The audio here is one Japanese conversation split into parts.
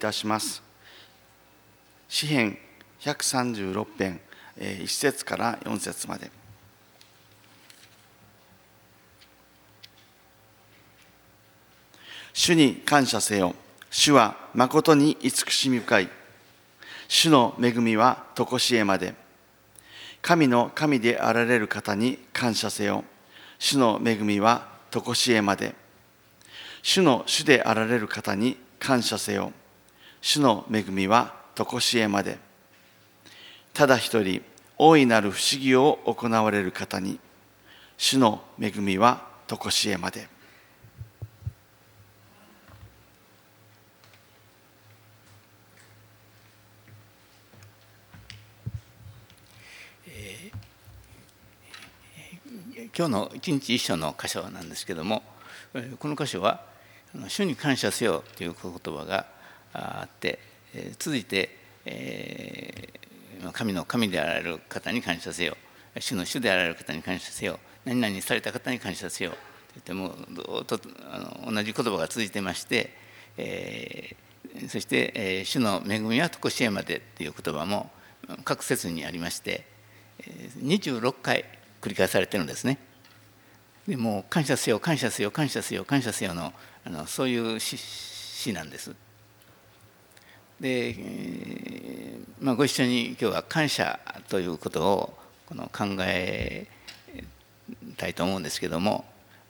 たします。詩編136編1節から4節まで。主に感謝せよ。主は誠に慈しみ深い。主の恵みは常しえまで。神の神であられる方に感謝せよ。主の恵みは常しえまで。主の主であられる方に感謝せよ。主の恵みは常しえまで。ただ一人、大いなる不思議を行われる方に、主の恵みは常しえまで。 今日の一日一章の箇所なんですけども、この箇所は「主に感謝せよ」という言葉があって、続いて「神の神であられる方に感謝せよ」「主の主であられる方に感謝せよ」「何々された方に感謝せよ」と言ってもずっと同じ言葉が続いてまして、そして「主の恵みは常しえまで」という言葉も各節にありまして26回繰り返されてるんですね。でもう感謝せよ感謝せよ感謝せよ感謝せよのそういう詩なんです。で、ご一緒に今日は感謝ということを考えたいと思うんですけども、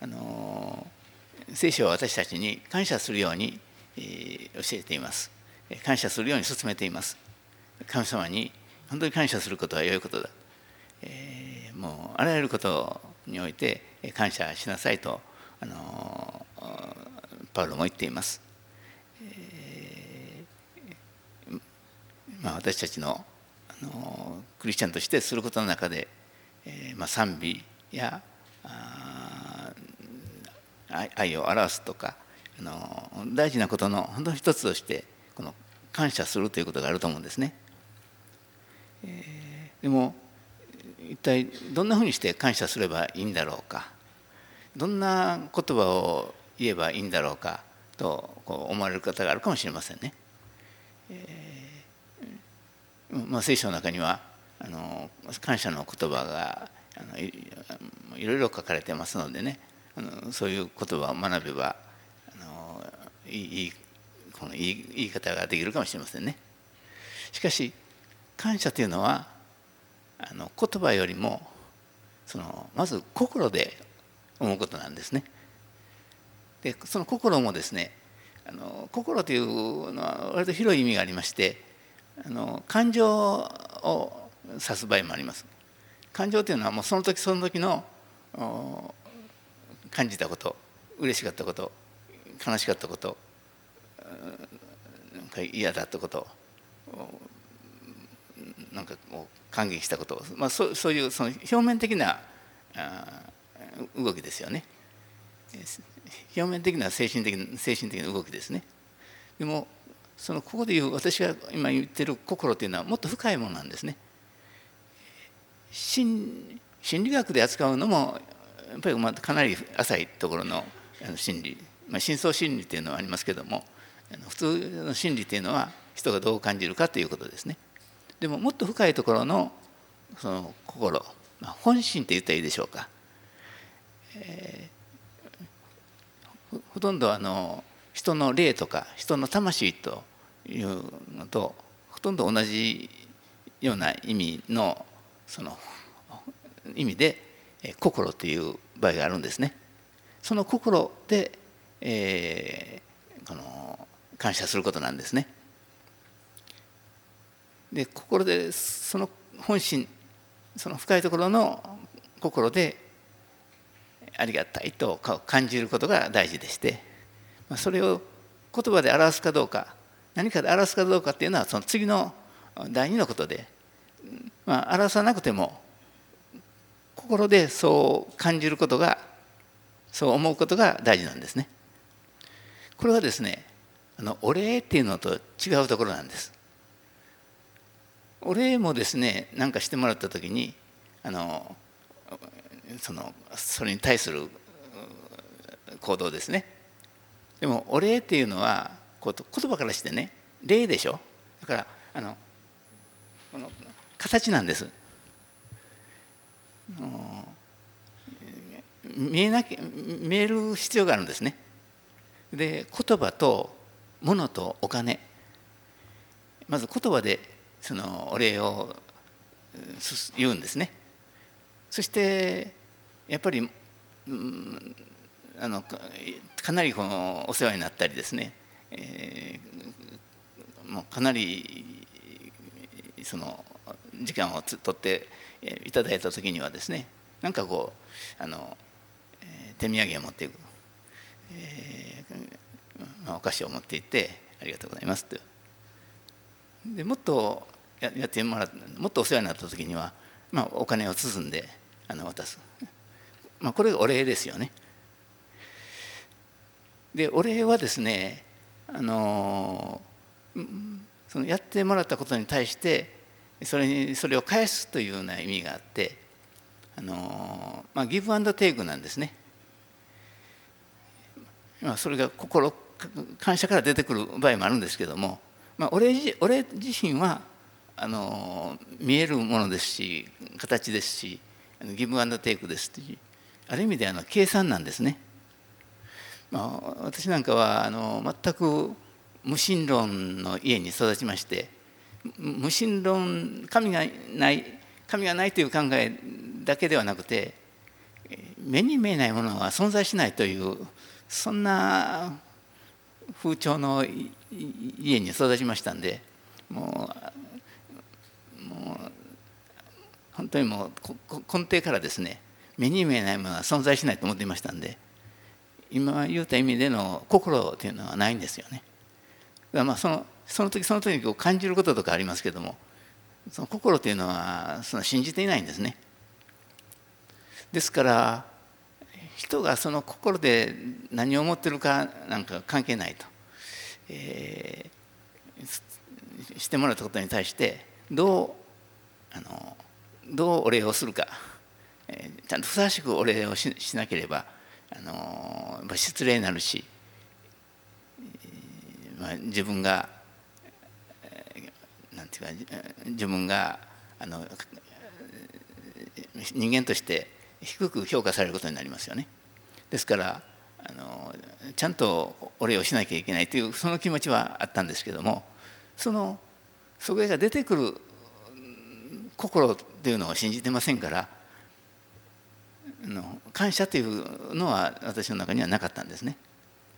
聖書は私たちに感謝するように教えています。感謝するように勧めています。神様に本当に感謝することは良いことだ。もうあらゆることにおいて感謝しなさいとパウロも言っています。私たちのクリスチャンとしてすることの中で、賛美や愛を表すとか大事なことの本当に一つとしてこの感謝するということがあると思うんですね。でも一体どんなふうにして感謝すればいいんだろうか、どんな言葉を言えばいいんだろうかと思われる方があるかもしれませんね。聖書の中には感謝の言葉がいろいろ書かれてますのでね、そういう言葉を学べばいい言い方ができるかもしれませんね。しかし感謝というのは言葉よりもまず心で思うことなんですね。でその心もですね、心というのは割と広い意味がありまして、感情を指す場合もあります。感情というのはもうその時その時の感じたこと、嬉しかったこと、悲しかったこと、なんか嫌だったこと、なんかこう感激したこと、そういうその表面的な動きですよね。表面的な精神的な動きですね。でもここで言う私が今言ってる心というのはもっと深いものなんですね。心理学で扱うのもやっぱりかなり浅いところの心理、深層心理というのはありますけども、普通の心理というのは人がどう感じるかということですね。でももっと深いところのその心、本心って言ったらいいでしょうか。ほとんど人の霊とか人の魂というのとほとんど同じような意味のその意味で心という場合があるんですね。その心で、感謝することなんですね。で心でその本心、その深いところの心でありがたいと感じることが大事でして、それを言葉で表すかどうか、何かで表すかどうかっていうのはその次の第二のことで、表さなくても心でそう感じることが、そう思うことが大事なんですね。これはですね、お礼っていうのと違うところなんです。お礼もですね、何かしてもらった時にそれに対する行動ですね。でもお礼っていうのは言葉からしてね、 霊でしょ。だからこの形なんです。見える必要があるんですね。で、言葉と物とお金、まず言葉でそのお礼を言うんですね。そしてやっぱり、かなりこのお世話になったりですね、もうかなりその時間を取っていただいた時にはですね、なんかこう手土産を持っていく、お菓子を持っていってありがとうございますと。でもっとやってもらって、もっとお世話になった時には、お金を包んで渡す、これがお礼ですよね。でお礼はですね、そのやってもらったことに対してそれを返すというような意味があって、ギブアンドテイクなんですね。それが感謝から出てくる場合もあるんですけども、俺自身は見えるものですし、形ですし、ギブアンドテイクですし、ある意味で計算なんですね。私なんかは全く無神論の家に育ちまして、無神論、神がないという考えだけではなくて、目に見えないものは存在しないという、そんな風潮の家に育ちましたんで、もう本当にもう根底からですね、目に見えないものは存在しないと思っていましたんで、今言った意味での心というのはないんですよね。だからその時感じることとかありますけども、その心というのは信じていないんですね。ですから人がその心で何を思ってるかなんか関係ないと、してもらったことに対してどうお礼をするか、ちゃんとふさわしくお礼を しなければ失礼になるし、自分がなんていうか、自分が人間として低く評価されることになりますよね。ですからちゃんとお礼をしなきゃいけないというその気持ちはあったんですけども、それが出てくる心というのを信じてませんから、感謝というのは私の中にはなかったんですね。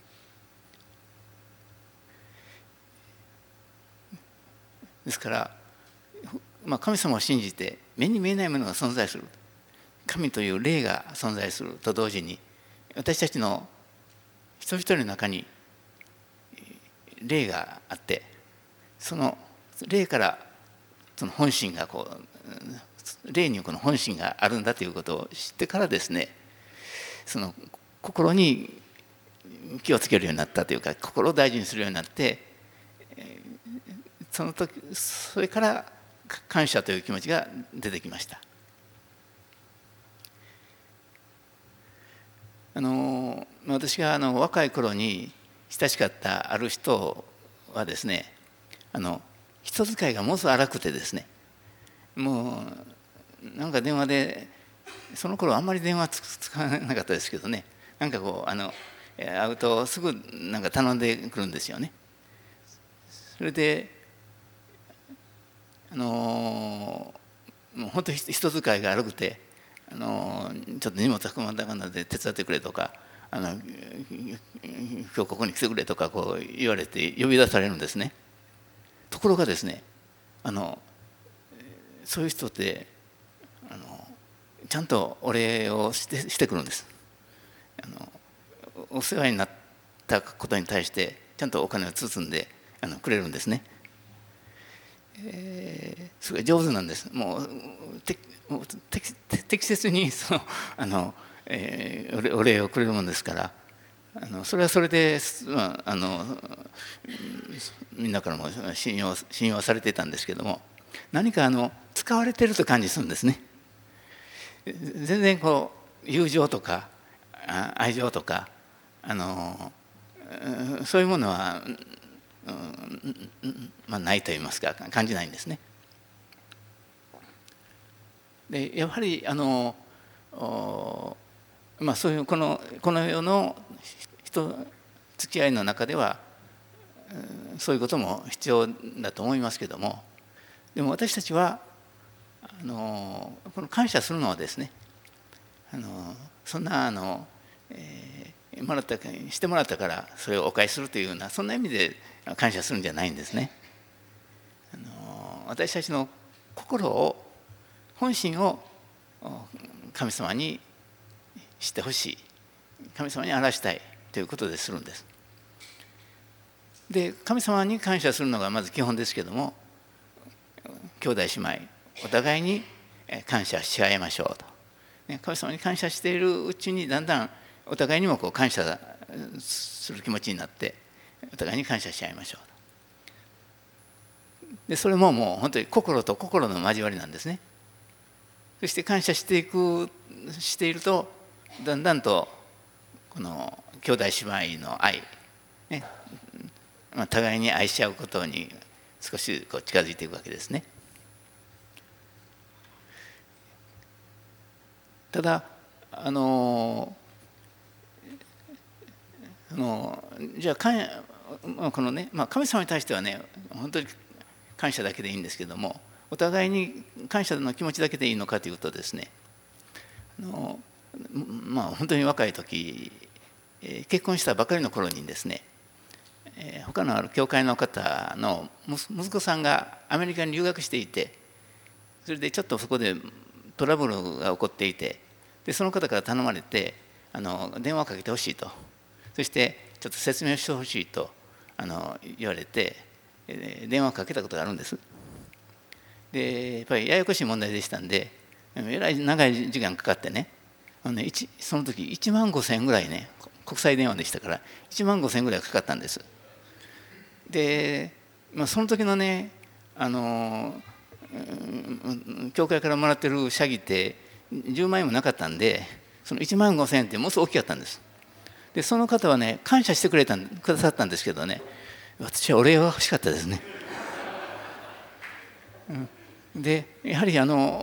ですから、神様を信じて目に見えないものが存在する、神という霊が存在すると同時に、私たちの一人一人の中に霊があって、その霊からその本心が霊にこの本心があるんだということを知ってからですね、その心に気をつけるようになったというか、心を大事にするようになって、それから感謝という気持ちが出てきました。私が若い頃に親しかったある人はですね、人使いがものすごい荒くてですね、もうなんか電話で、その頃あんまり電話使わなかったですけどね、なんか会うとすぐなんか頼んでくるんですよね。それでもう本当に人使いが悪くて、ちょっと荷物運んだかんだで手伝ってくれとか、今日ここに来てくれとか言われて呼び出されるんですね。ところがですね、そういう人ってちゃんとお礼をしてくるんです。お世話になったことに対してちゃんとお金を包んでくれるんですね。すごい上手なんです。もう適切にお礼をくれるものですから、それはそれで、みんなからも信用されていたんですけども、何か使われていると感じするんですね。全然友情とか愛情とかそういうものはないと言いますか感じないんですね。でやはりそういうこの世の人付き合いの中ではそういうことも必要だと思いますけども、でも私たちはこの感謝するのはですね、そんなしてもらったからそれをお返しするというようなそんな意味で感謝するんじゃないんですね。私たちの心を本心を神様にしてほしい、神様に表したいということでするんです。で神様に感謝するのがまず基本ですけども、兄弟姉妹お互いに感謝し合いましょうと、神様に感謝しているうちにだんだんお互いにも感謝する気持ちになってお互いに感謝し合いましょうと。でそれももう本当に心と心の交わりなんですね。そして感謝しているとだんだんとこの兄弟姉妹の愛、互いに愛し合うことに少し近づいていくわけですね。ただじゃあこのね、神様に対してはね本当に感謝だけでいいんですけども、お互いに感謝の気持ちだけでいいのかというとですね、本当に若い時結婚したばかりの頃にですね、他のある教会の方の息子さんがアメリカに留学していて、それでちょっとそこでトラブルが起こっていて、でその方から頼まれて電話をかけてほしいと、そしてちょっと説明してほしいと言われて電話をかけたことがあるんです。でやっぱりややこしい問題でしたんでえらい長い時間かかってね、その時1万5,000円ぐらいね、国際電話でしたから1万5,000円ぐらいかかったんです。で、その時のね教会からもらってる謝儀って10万円もなかったんで、その1万5,000円ってものすごく大きかったんです。でその方はね感謝してくださったんですけどね、私はお礼が欲しかったですね。でやはり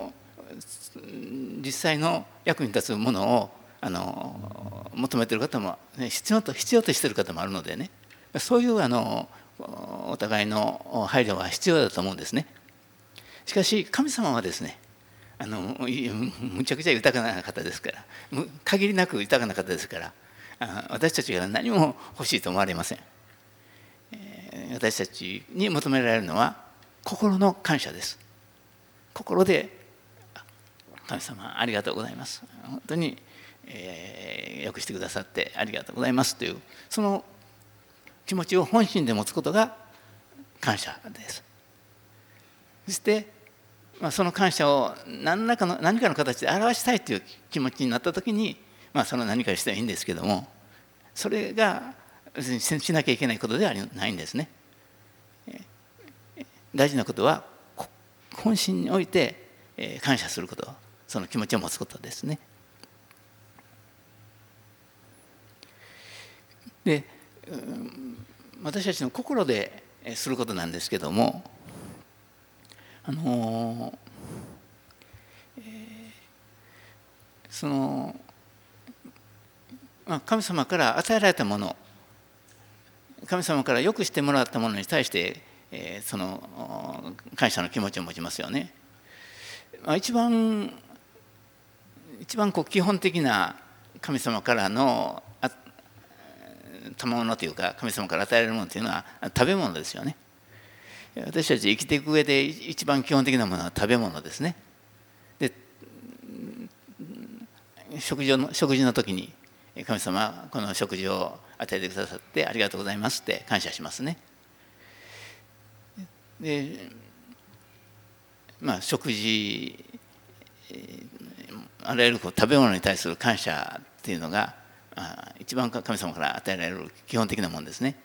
実際の役に立つものを求めている方も、必要としている方もあるのでね、そういうお互いの配慮が必要だと思うんですね。しかし神様はですねむちゃくちゃ豊かな方ですから、限りなく豊かな方ですから、私たちが何も欲しいと思われません。私たちに求められるのは心の感謝です。心で神様ありがとうございます、本当に、よくしてくださってありがとうございますというその気持ちを本心で持つことが感謝です。そして、その感謝を何かの形で表したいという気持ちになった時に、その何かしてはいいんですけども、それが別にしなきゃいけないことではないんですね。大事なことは本心において感謝すること、その気持ちを持つことですね。で私たちの心ですることなんですけども、神様から与えられたもの、神様からよくしてもらったものに対してその感謝の気持ちを持ちますよね。一番基本的な神様からの賜物というか、神様から与えられるものというのは食べ物ですよね。私たち生きていく上で一番基本的なものは食べ物ですね。で食事の時に神様この食事を与えてくださってありがとうございますって感謝しますね。で食事あらゆる食べ物に対する感謝っていうのが一番神様から与えられる基本的なものですね。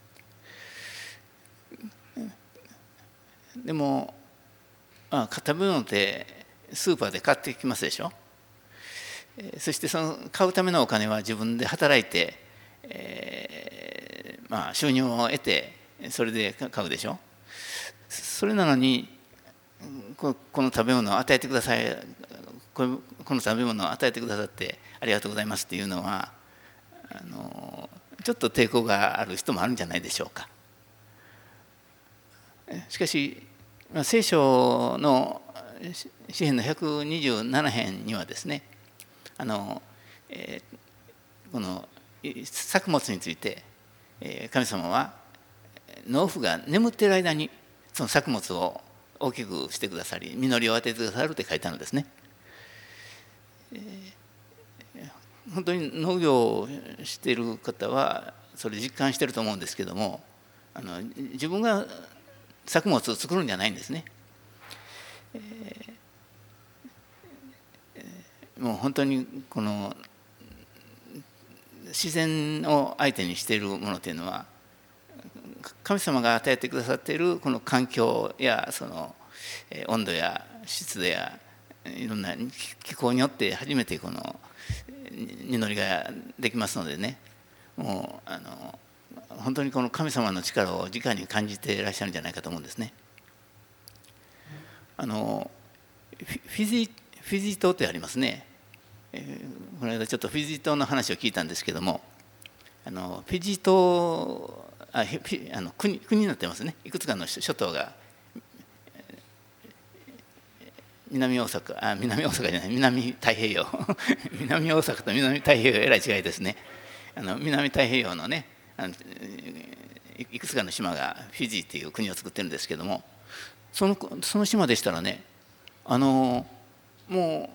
でも食べ物ってスーパーで買ってきますでしょ。そしてその買うためのお金は自分で働いて、収入を得てそれで買うでしょ。それなのにこの食べ物を与えてください、この食べ物を与えてくださってありがとうございますっていうのはちょっと抵抗がある人もあるんじゃないでしょうか。しかし聖書の詩編の127編にはですね、この作物について神様は農夫が眠っている間にその作物を大きくしてくださり実りを与えてくださるって書いてあるんですね。本当に農業をしている方はそれ実感していると思うんですけども、自分が作物を作るんじゃないんですね。もう本当にこの自然を相手にしているものというのは神様が与えてくださっているこの環境やその温度や湿度やいろんな気候によって初めてこの実りができますのでね、もう本当にこの神様の力を直に感じていらっしゃるんじゃないかと思うんですね。フィジー島ってありますね。この間ちょっとフィジー島の話を聞いたんですけども、フィジー島国になってますね。いくつかの諸島が南大阪じゃない南太平洋南大阪と南太平洋えらい違いですね。南太平洋のねいくつかの島がフィジーっていう国を作ってるんですけども、その島でしたらね、もう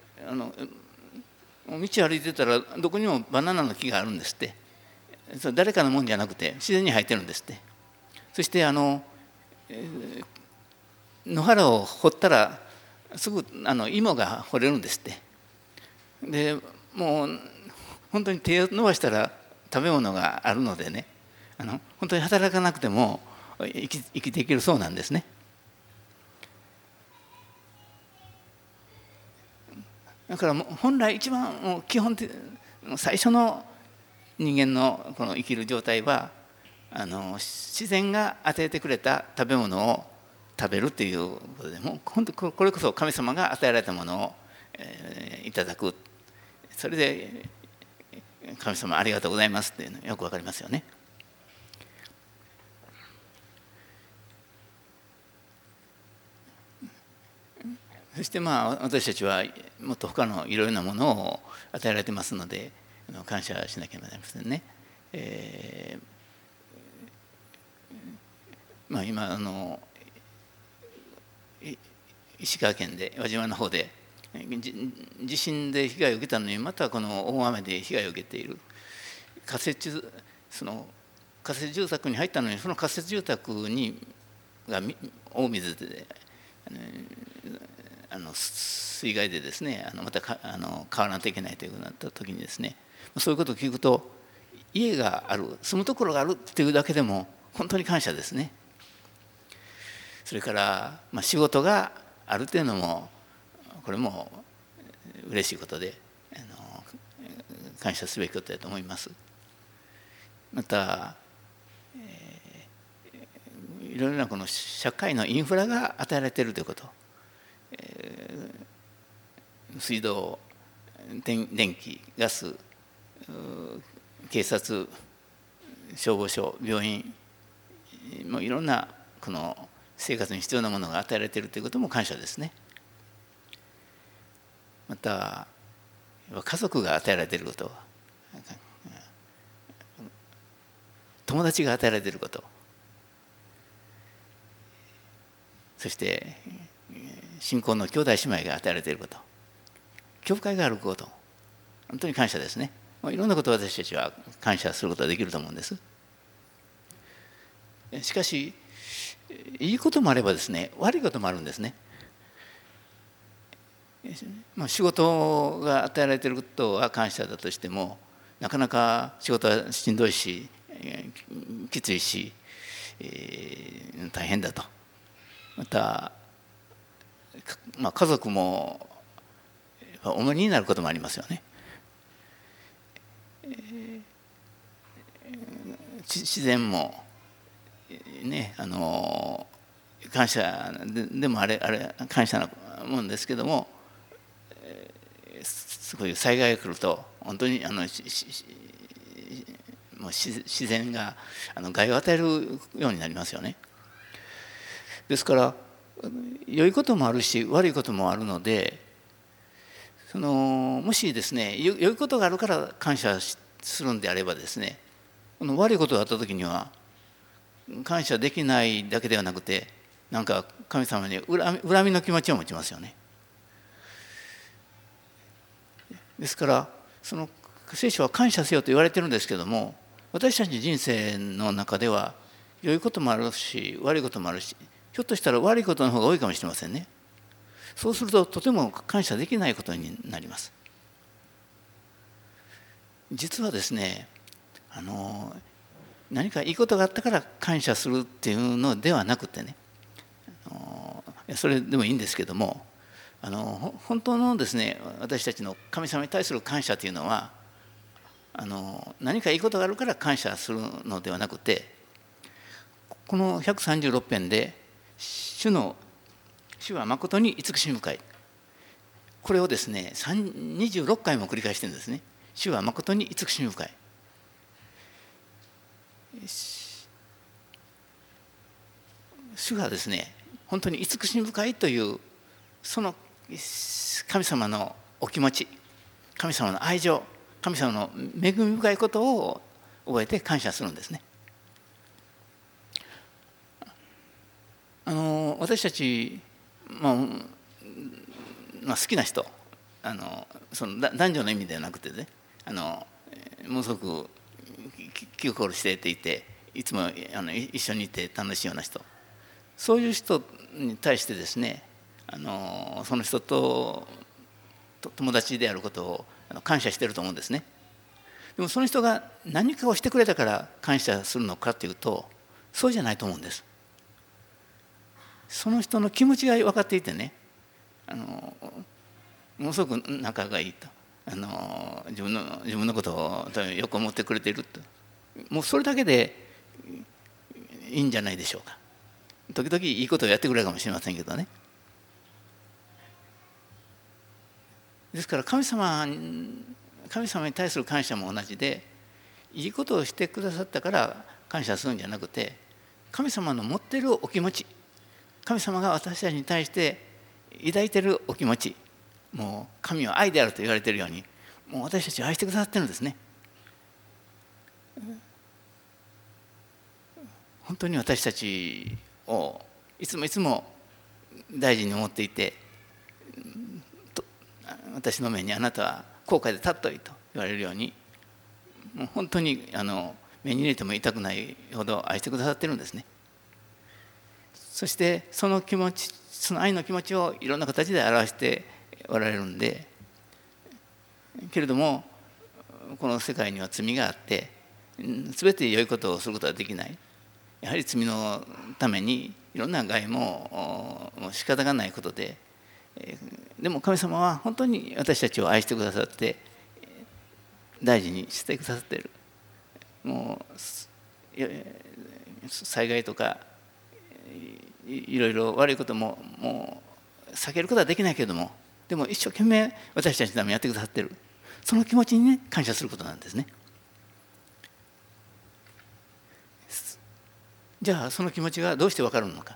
道歩いてたらどこにもバナナの木があるんですって。それ誰かのもんじゃなくて自然に生えてるんですって。そして野原を掘ったらすぐ芋が掘れるんですって。でもう本当に手を伸ばしたら食べ物があるのでね、本当に働かなくても生きていけるそうなんですね。だから本来一番基本的最初の人間のこの生きる状態は自然が与えてくれた食べ物を食べるっていうことで、もう本当これこそ神様が与えられたものを、いただく。それで神様ありがとうございますっていうのよくわかりますよね。そして私たちはもっと他のいろいろなものを与えられてますので感謝しなければなりませんね。今石川県で輪島の方で地震で被害を受けたのにまたこの大雨で被害を受けている仮設住宅に入ったのに、その仮設住宅が大水で水害でですねまた買わなきゃいけないというふうになった時にですね、そういうことを聞くと家がある、住むところがあるっていうだけでも本当に感謝ですね。それから仕事があるというのもこれも嬉しいことで感謝すべきことだと思います。また、いろいろなこの社会のインフラが与えられているということ、水道、電気、ガス、警察、消防署、病院、もういろんなこの生活に必要なものが与えられているということも感謝ですね。また家族が与えられていること、友達が与えられていること、そして信仰の兄弟姉妹が与えられていること、教会があること、本当に感謝ですね。いろんなことを私たちは感謝することができると思うんです。しかしいいこともあればですね、悪いこともあるんですね。仕事が与えられていることは感謝だとしても、なかなか仕事はしんどいしきついし、大変だと。また、家族も重荷になることもありますよね。自然もね、感謝でもあれ感謝なもんですけども、そういう災害が来ると本当にもう自然が害を与えるようになりますよね。ですから良いこともあるし悪いこともあるので、もしですね良いことがあるから感謝するんであればですね、この悪いことがあった時には感謝できないだけではなくて、なんか神様に恨みの気持ちを持ちますよね。ですから聖書は感謝せよと言われてるんですけども、私たちの人生の中では良いこともあるし悪いこともあるし、ひょっとしたら悪いことの方が多いかもしれませんね。そうするととても感謝できないことになります。実はですね、何かいいことがあったから感謝するっていうのではなくてね、それでもいいんですけども、本当のですね私たちの神様に対する感謝というのは何かいいことがあるから感謝するのではなくて、この136編で主は誠に慈しみ深い、これをですね26回も繰り返してるんですね。主は誠に慈しみ深い。主がですね本当に慈しみ深いというその神様のお気持ち、神様の愛情、神様の恵み深いことを覚えて感謝するんですね。私たち、好きな人、その男女の意味ではなくてね、ものすごく気心していていつも一緒にいて楽しいような人、そういう人に対してですねその人と友達であることを感謝していると思うんですね。でもその人が何かをしてくれたから感謝するのかというと、そうじゃないと思うんです。その人の気持ちが分かっていてね、ものすごく仲がいいと、自分のことをよく思ってくれていると、もうそれだけでいいんじゃないでしょうか。時々いいことをやってくれるかもしれませんけどね。ですから神様に対する感謝も同じで、いいことをしてくださったから感謝するんじゃなくて、神様の持っているお気持ち、神様が私たちに対して抱いているお気持ち、もう神は愛であると言われているように、もう私たちを愛してくださってるんですね。本当に私たちをいつもいつも大事に思っていて、私の目にあなたは高価で尊いと言われるように、もう本当に目に入れても痛くないほど愛してくださってるんですね。そしてその気持ち、その愛の気持ちをいろんな形で表しておられるんで、けれどもこの世界には罪があって、全て良いことをすることはできない。やはり罪のためにいろんな害も仕方がないことで、でも神様は本当に私たちを愛してくださって大事にしてくださっている。もう災害とかいろいろ悪いことももう避けることはできないけれども、でも一生懸命私たちのためにやってくださっている。その気持ちにね感謝することなんですね。じゃあその気持ちがどうして分かるのか。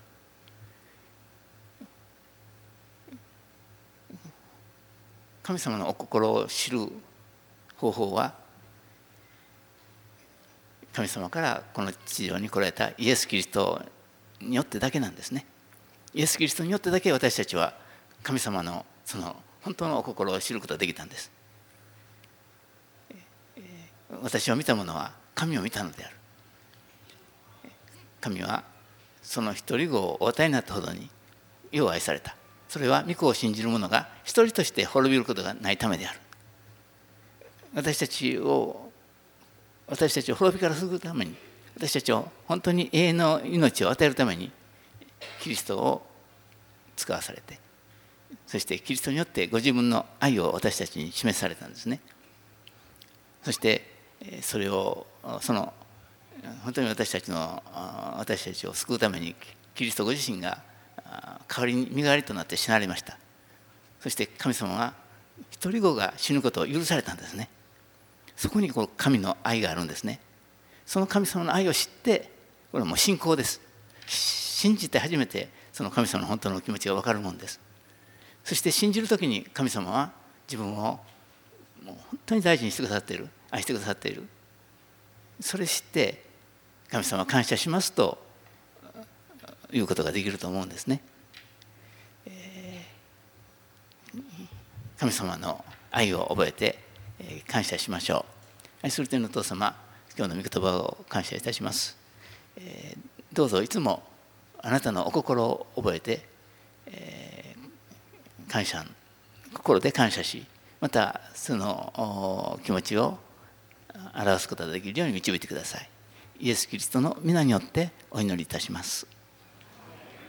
神様のお心を知る方法は、神様からこの地上に来られたイエス・キリストによってだけなんですね。イエス・キリストによってだけ私たちは神様のその本当のお心を知ることができたんです。私を見た者は神を見たのである。神はその一人子をお与えになったほどによう愛された。それは御子を信じる者が一人として滅びることがないためである。私たちを滅びから救うために、私たちを本当に永遠の命を与えるためにキリストを使わされて、そしてキリストによってご自分の愛を私たちに示されたんですね。そしてその本当に私たちを救うためにキリストご自身が代わりに身代わりとなって死なれました。そして神様は一人子が死ぬことを許されたんですね。そこにこの神の愛があるんですね。その神様の愛を知って、これはもう信仰です。信じて初めてその神様の本当の気持ちが分かるものです。そして信じるときに神様は自分をもう本当に大事にしてくださっている、愛してくださっている、それ知って神様感謝しますということができると思うんですね。神様の愛を覚えて感謝しましょう。愛する天のお父様、今日の御言葉を感謝いたします。どうぞいつもあなたのお心を覚えて、心で感謝し、またその気持ちを表すことができるように導いてください。イエス・キリストの皆によってお祈りいたします。